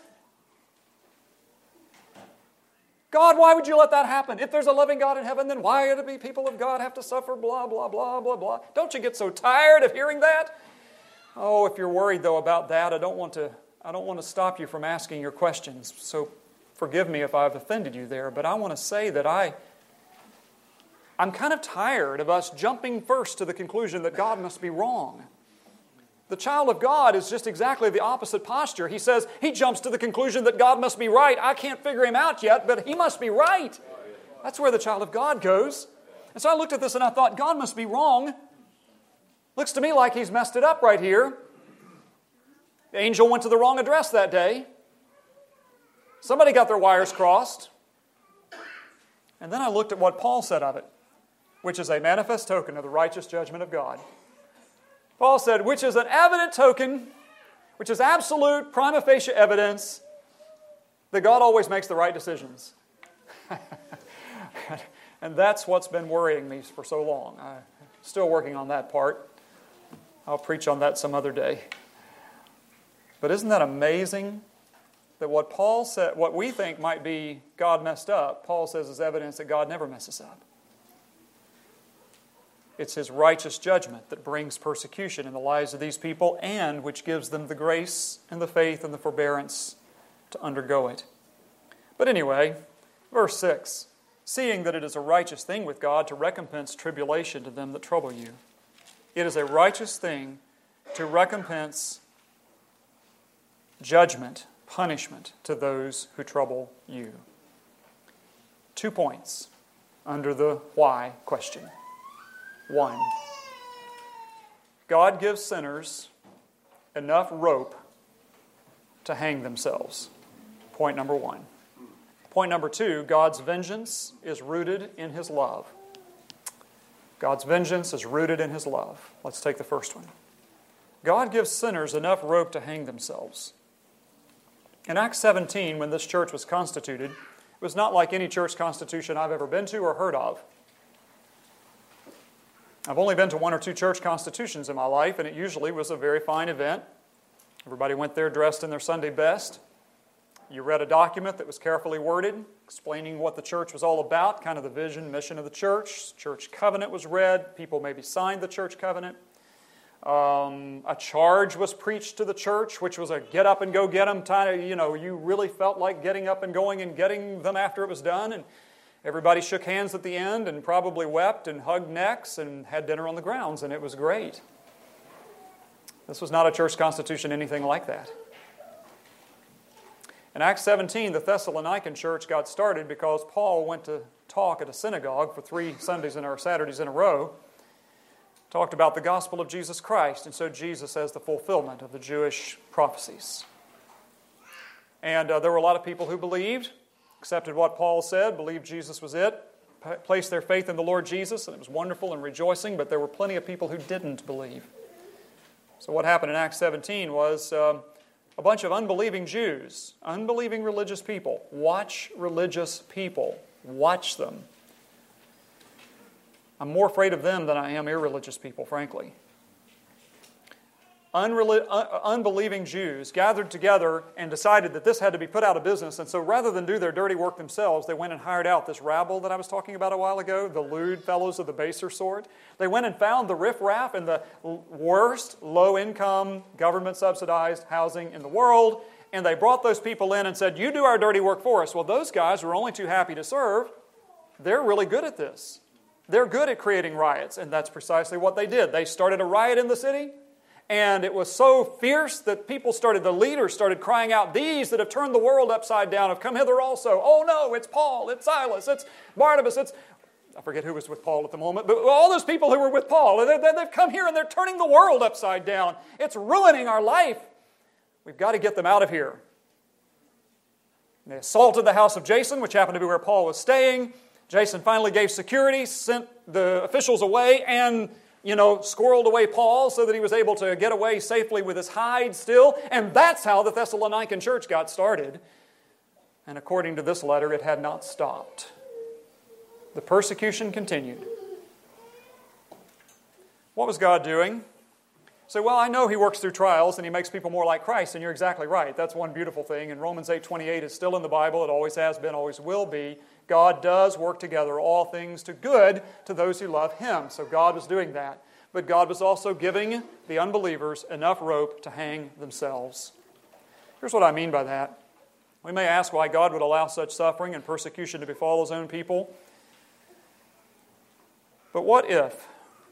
God, why would you let that happen? If there's a loving God in heaven, then why do the people of God have to suffer, blah, blah, blah, blah, blah. Don't you get so tired of hearing that? Oh, if you're worried, though, about that, I don't want to stop you from asking your questions. So forgive me if I've offended you there, but I want to say that I'm kind of tired of us jumping first to the conclusion that God must be wrong. The child of God is just exactly the opposite posture. He says, he jumps to the conclusion that God must be right. I can't figure him out yet, but he must be right. That's where the child of God goes. And so I looked at this and I thought, God must be wrong. Looks to me like he's messed it up right here. The angel went to the wrong address that day. Somebody got their wires crossed. And then I looked at what Paul said of it, which is a manifest token of the righteous judgment of God. Paul said, which is an evident token, which is absolute prima facie evidence that God always makes the right decisions. And that's what's been worrying me for so long. I'm still working on that part. I'll preach on that some other day. But isn't that amazing that what Paul said, what we think might be God messed up, Paul says is evidence that God never messes up. It's His righteous judgment that brings persecution in the lives of these people and which gives them the grace and the faith and the forbearance to undergo it. But anyway, verse 6, seeing that it is a righteous thing with God to recompense tribulation to them that trouble you. It is a righteous thing to recompense judgment, punishment to those who trouble you. 2 points under the why question. 1, God gives sinners enough rope to hang themselves. Point number 1. Point number 2, God's vengeance is rooted in His love. God's vengeance is rooted in His love. Let's take the first one. God gives sinners enough rope to hang themselves. In Acts 17, when this church was constituted, it was not like any church constitution I've ever been to or heard of. I've only been to 1 or 2 church constitutions in my life, and it usually was a very fine event. Everybody went there dressed in their Sunday best. You read a document that was carefully worded, explaining what the church was all about, kind of the vision, mission of the church. Church covenant was read. People maybe signed the church covenant. A charge was preached to the church, which was a get up and go get them. You really felt like getting up and going and getting them after it was done. And everybody shook hands at the end and probably wept and hugged necks and had dinner on the grounds, and it was great. This was not a church constitution, anything like that. In Acts 17, the Thessalonican church got started because Paul went to talk at a synagogue for 3 Sundays or Saturdays in a row, talked about the gospel of Jesus Christ, and so Jesus as the fulfillment of the Jewish prophecies. And there were a lot of people who believed, accepted what Paul said, believed Jesus was it, placed their faith in the Lord Jesus, and it was wonderful and rejoicing, but there were plenty of people who didn't believe. So what happened in Acts 17 was a bunch of unbelieving Jews, unbelieving religious people. Watch religious people. Watch them. I'm more afraid of them than I am irreligious people, frankly. Unbelieving Jews gathered together and decided that this had to be put out of business. And so rather than do their dirty work themselves, they went and hired out this rabble that I was talking about a while ago, the lewd fellows of the baser sort. They went and found the riffraff in the worst low-income, government-subsidized housing in the world, and they brought those people in and said, you do our dirty work for us. Well, those guys were only too happy to serve. They're really good at this. They're good at creating riots, and that's precisely what they did. They started a riot in the city, and it was so fierce that the leaders started crying out, these that have turned the world upside down have come hither also. Oh no, it's Paul, it's Silas, it's Barnabas, I forget who was with Paul at the moment, but all those people who were with Paul, they've come here and they're turning the world upside down. It's ruining our life. We've got to get them out of here. And they assaulted the house of Jason, which happened to be where Paul was staying. Jason finally gave security, sent the officials away, and squirreled away Paul so that he was able to get away safely with his hide still. And that's how the Thessalonican church got started. And according to this letter, it had not stopped. The persecution continued. What was God doing? So, well, I know He works through trials and He makes people more like Christ, and you're exactly right. That's one beautiful thing. And Romans 8:28 is still in the Bible. It always has been, always will be. God does work together all things to good to those who love Him. So God was doing that. But God was also giving the unbelievers enough rope to hang themselves. Here's what I mean by that. We may ask why God would allow such suffering and persecution to befall His own people. But what if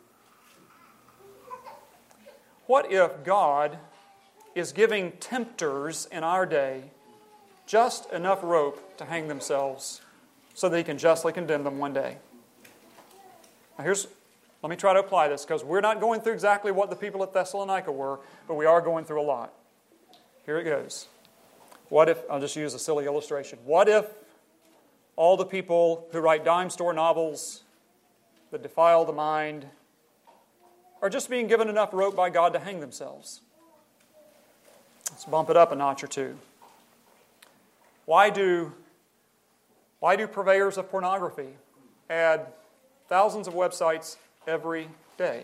God is giving tempters in our day just enough rope to hang themselves so that He can justly condemn them one day? Now let me try to apply this, because we're not going through exactly what the people at Thessalonica were, but we are going through a lot. Here it goes. What if, I'll just use a silly illustration. What if all the people who write dime store novels that defile the mind are just being given enough rope by God to hang themselves? Let's bump it up a notch or two. Why do purveyors of pornography add thousands of websites every day?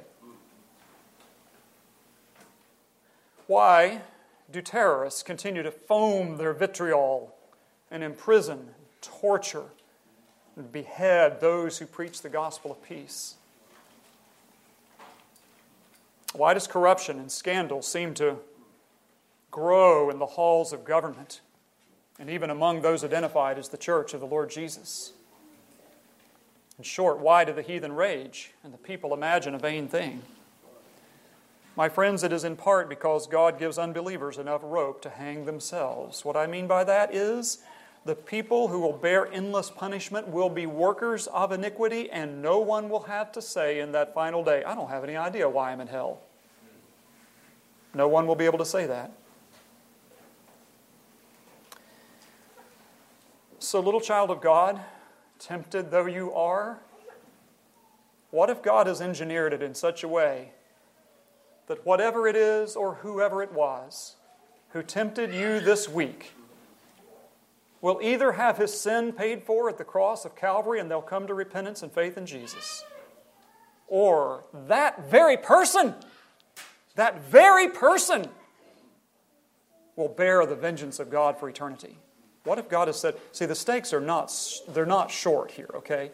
Why do terrorists continue to foam their vitriol and imprison, torture, and behead those who preach the gospel of peace? Why does corruption and scandal seem to grow in the halls of government and even among those identified as the church of the Lord Jesus? In short, why do the heathen rage and the people imagine a vain thing? My friends, it is in part because God gives unbelievers enough rope to hang themselves. What I mean by that is the people who will bear endless punishment will be workers of iniquity, and no one will have to say in that final day, I don't have any idea why I'm in hell. No one will be able to say that. So, little child of God, tempted though you are, what if God has engineered it in such a way that whatever it is or whoever it was who tempted you this week will either have his sin paid for at the cross of Calvary and they'll come to repentance and faith in Jesus, or that very person will bear the vengeance of God for eternity? What if God has said, see, the stakes are not short here, okay?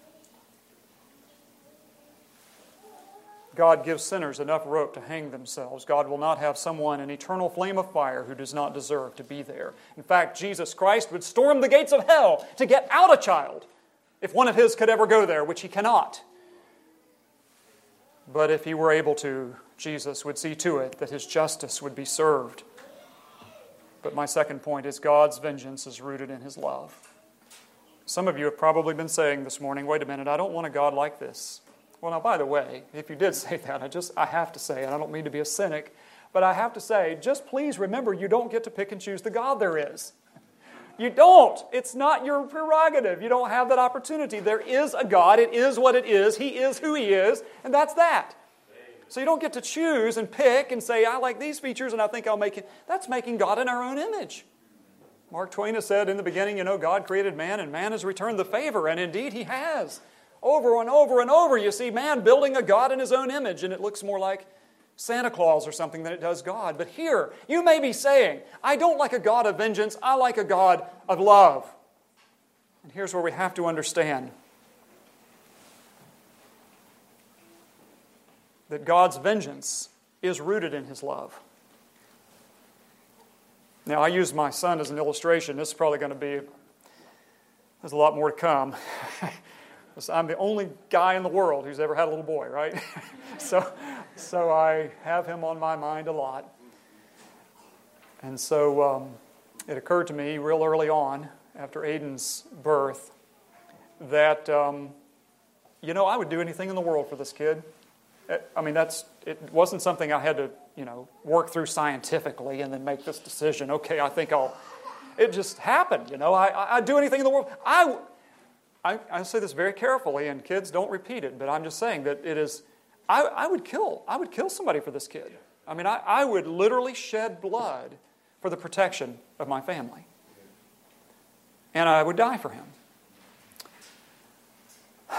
God gives sinners enough rope to hang themselves. God will not have someone in eternal flame of fire who does not deserve to be there. In fact, Jesus Christ would storm the gates of hell to get out a child if one of His could ever go there, which He cannot. But if He were able to, Jesus would see to it that His justice would be served. But my second point is God's vengeance is rooted in His love. Some of you have probably been saying this morning, wait a minute, I don't want a God like this. Well, now, by the way, if you did say that, I have to say, and I don't mean to be a cynic, but I have to say, just please remember you don't get to pick and choose the God there is. You don't. It's not your prerogative. You don't have that opportunity. There is a God. It is what it is. He is who He is, and that's that. So you don't get to choose and pick and say, I like these features and I think I'll make it. That's making God in our own image. Mark Twain has said in the beginning, God created man and man has returned the favor. And indeed He has. Over and over and over you see man building a God in his own image, and it looks more like Santa Claus or something than it does God. But here, you may be saying, I don't like a God of vengeance, I like a God of love. And here's where we have to understand that God's vengeance is rooted in His love. Now, I use my son as an illustration. This is probably going to be, there's a lot more to come. I'm the only guy in the world who's ever had a little boy, right? So I have him on my mind a lot. And so it occurred to me real early on, after Aiden's birth, that, I would do anything in the world for this kid. It wasn't something I had to, work through scientifically and then make this decision. Okay, it just happened, I'd do anything in the world. I say this very carefully, and kids don't repeat it, but I'm just saying that it is, I would kill somebody for this kid. I would literally shed blood for the protection of my family. And I would die for him.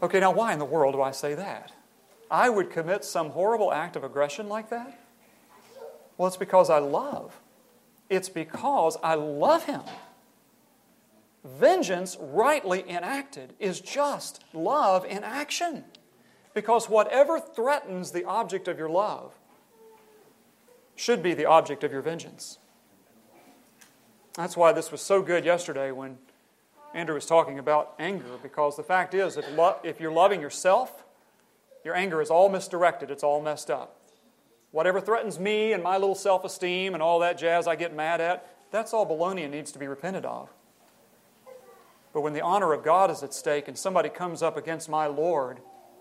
Okay, now why in the world do I say that? I would commit some horrible act of aggression like that? Well, it's because I love. It's because I love Him. Vengeance, rightly enacted, is just love in action. Because whatever threatens the object of your love should be the object of your vengeance. That's why this was so good yesterday when Andrew was talking about anger, because the fact is, if you're loving yourself, your anger is all misdirected, it's all messed up. Whatever threatens me and my little self-esteem and all that jazz I get mad at, that's all baloney and needs to be repented of. But when the honor of God is at stake and somebody comes up against my Lord,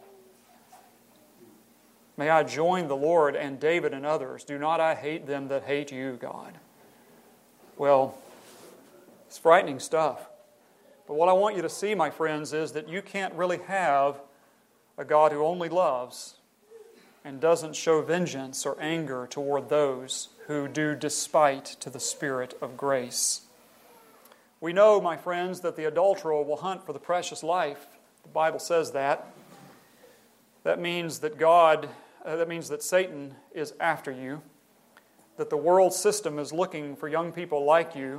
may I join the Lord and David and others. Do not I hate them that hate you, God. Well, it's frightening stuff. But what I want you to see, my friends, is that you can't really have a God who only loves and doesn't show vengeance or anger toward those who do despite to the Spirit of grace. We know, my friends, that the adulterer will hunt for the precious life. The Bible says that. That means that Satan is after you, that the world system is looking for young people like you.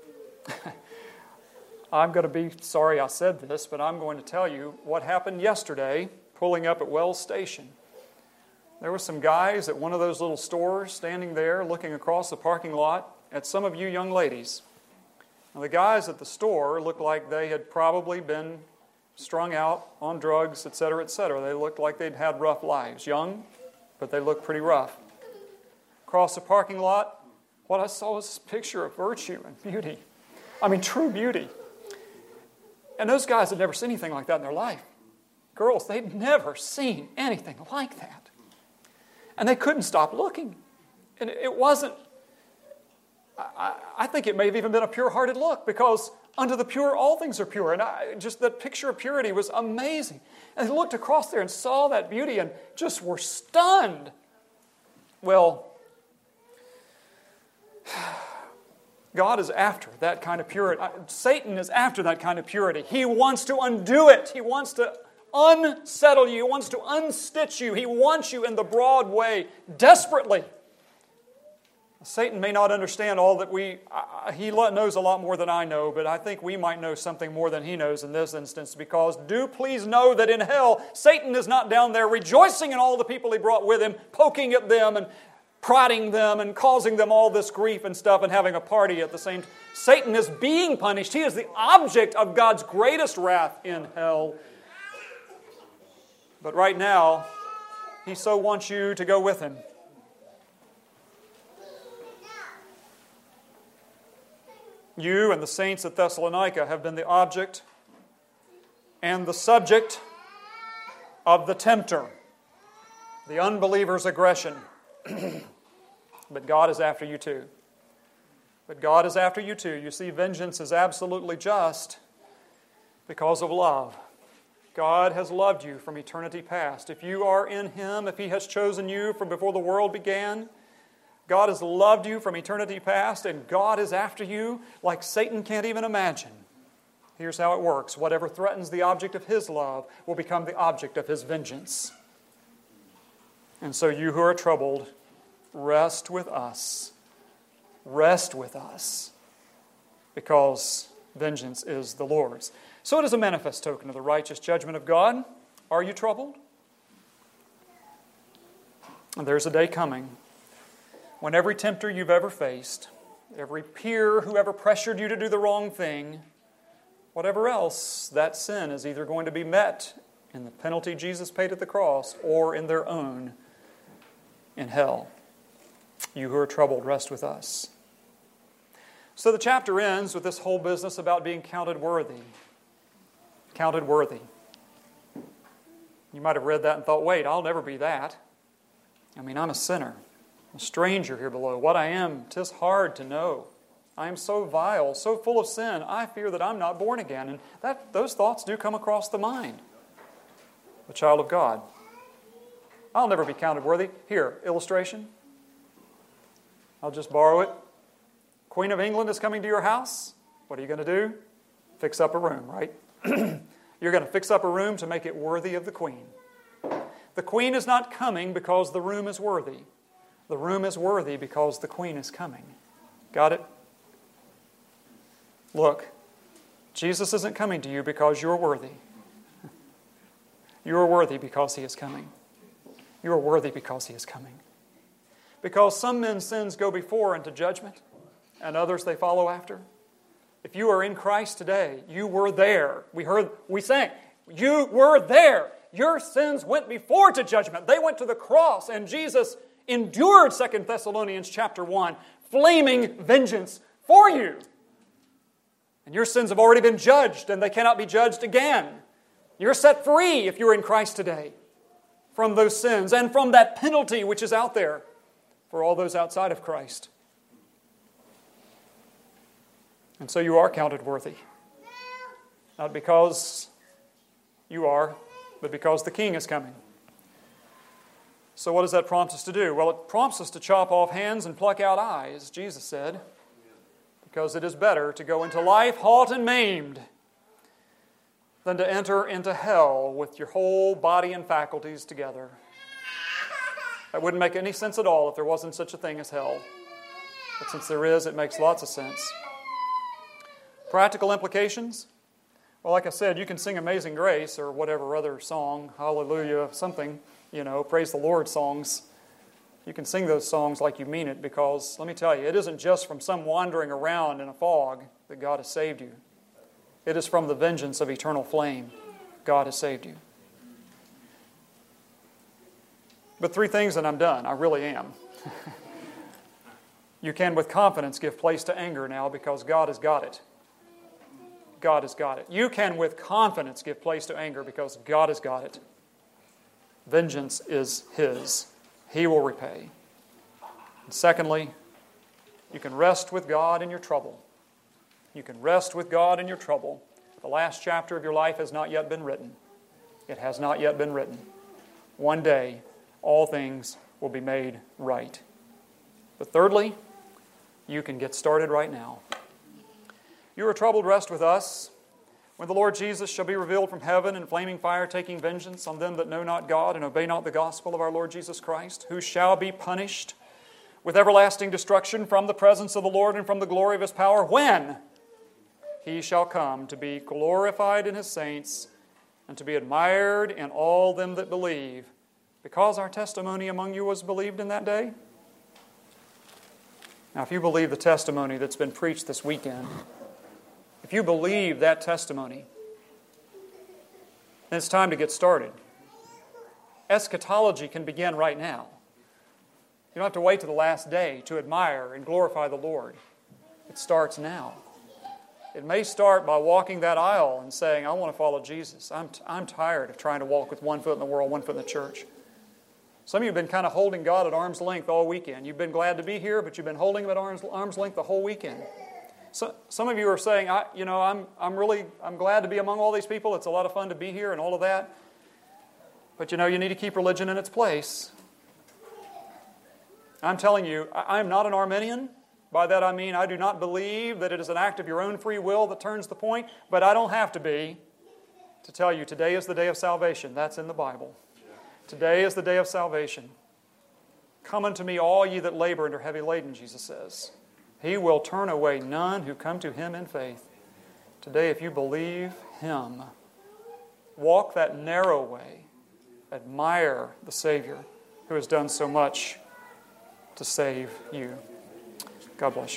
I'm going to be sorry I said this, but I'm going to tell you what happened yesterday pulling up at Wells Station. There were some guys at one of those little stores standing there looking across the parking lot at some of you young ladies. Now, the guys at the store looked like they had probably been strung out on drugs, etc., etc. They looked like they'd had rough lives. Young, but they looked pretty rough. Across the parking lot, what I saw was this picture of virtue and beauty. I mean, true beauty. And those guys had never seen anything like that in their life. Girls, they'd never seen anything like that. And they couldn't stop looking. And it wasn't, I think it may have even been a pure-hearted look, because unto the pure all things are pure. And just that picture of purity was amazing. And they looked across there and saw that beauty and just were stunned. Well, God is after that kind of purity. Satan is after that kind of purity. He wants to undo it. He wants to unsettle you. He wants to unstitch you. He wants you in the broad way desperately. Satan may not understand all that he knows a lot more than I know, but I think we might know something more than he knows in this instance, because do please know that in hell, Satan is not down there rejoicing in all the people he brought with him, poking at them and prodding them and causing them all this grief and stuff and having a party at the same time. Satan is being punished. He is the object of God's greatest wrath in hell. But right now, he so wants you to go with him. You and the saints at Thessalonica have been the object and the subject of the tempter, the unbeliever's aggression. But God is after you too. But God is after you too. You see, vengeance is absolutely just because of love. God has loved you from eternity past. If you are in Him, if He has chosen you from before the world began, God has loved you from eternity past, and God is after you like Satan can't even imagine. Here's how it works. Whatever threatens the object of His love will become the object of His vengeance. And so you who are troubled, rest with us. Rest with us, because vengeance is the Lord's. So it is a manifest token of the righteous judgment of God. Are you troubled? And there's a day coming when every tempter you've ever faced, every peer who ever pressured you to do the wrong thing, whatever else, that sin is either going to be met in the penalty Jesus paid at the cross or in their own in hell. You who are troubled, rest with us. So the chapter ends with this whole business about being counted worthy. Counted worthy. You might have read that and thought, wait, I'll never be that. I mean, I'm a sinner, a stranger here below. What I am, 'tis hard to know. I am so vile, so full of sin, I fear that I'm not born again. And those thoughts do come across the mind. A child of God. I'll never be counted worthy. Here, illustration. I'll just borrow it. Queen of England is coming to your house. What are you going to do? Fix up a room, right? You're going to fix up a room to make it worthy of the queen. The queen is not coming because the room is worthy. The room is worthy because the queen is coming. Got it? Look, Jesus isn't coming to you because you're worthy. You are worthy because He is coming. You are worthy because He is coming. Because some men's sins go before into judgment, and others they follow after. If you are in Christ today, you were there. We sang, you were there. Your sins went before to judgment. They went to the cross, and Jesus endured 2 Thessalonians chapter 1, flaming vengeance for you. And your sins have already been judged, and they cannot be judged again. You're set free if you're in Christ today from those sins and from that penalty which is out there for all those outside of Christ. And so you are counted worthy. Not because you are, but because the King is coming. So what does that prompt us to do? Well, it prompts us to chop off hands and pluck out eyes, Jesus said, because it is better to go into life halt and maimed than to enter into hell with your whole body and faculties together. That wouldn't make any sense at all if there wasn't such a thing as hell. But since there is, it makes lots of sense. Practical implications? Well, like I said, you can sing Amazing Grace or whatever other song, Hallelujah, something, Praise the Lord songs. You can sing those songs like you mean it because, let me tell you, it isn't just from some wandering around in a fog that God has saved you. It is from the vengeance of eternal flame God has saved you. But 3 things and I'm done. I really am. You can with confidence give place to anger now because God has got it. God has got it. You can with confidence give place to anger because God has got it. Vengeance is His. He will repay. And secondly, you can rest with God in your trouble. You can rest with God in your trouble. The last chapter of your life has not yet been written. It has not yet been written. One day, all things will be made right. But thirdly, you can get started right now. You are troubled, rest with us. When the Lord Jesus shall be revealed from heaven in flaming fire, taking vengeance on them that know not God and obey not the gospel of our Lord Jesus Christ, who shall be punished with everlasting destruction from the presence of the Lord and from the glory of His power, when He shall come to be glorified in His saints and to be admired in all them that believe, because our testimony among you was believed in that day. Now, if you believe the testimony that's been preached this weekend, if you believe that testimony, then it's time to get started. Eschatology can begin right now. You don't have to wait to the last day to admire and glorify the Lord. It starts now. It may start by walking that aisle and saying, I want to follow Jesus. I'm tired of trying to walk with one foot in the world, one foot in the church. Some of you have been kind of holding God at arm's length all weekend. You've been glad to be here, but you've been holding Him at arm's length the whole weekend. So, some of you are saying, I'm glad to be among all these people. It's a lot of fun to be here and all of that. But you need to keep religion in its place. I'm telling you, I'm not an Arminian. By that I mean I do not believe that it is an act of your own free will that turns the point, but I don't have to be to tell you today is the day of salvation. That's in the Bible. Today is the day of salvation. Come unto me, all ye that labor and are heavy laden, Jesus says. He will turn away none who come to Him in faith. Today, if you believe Him, walk that narrow way. Admire the Savior who has done so much to save you. God bless you.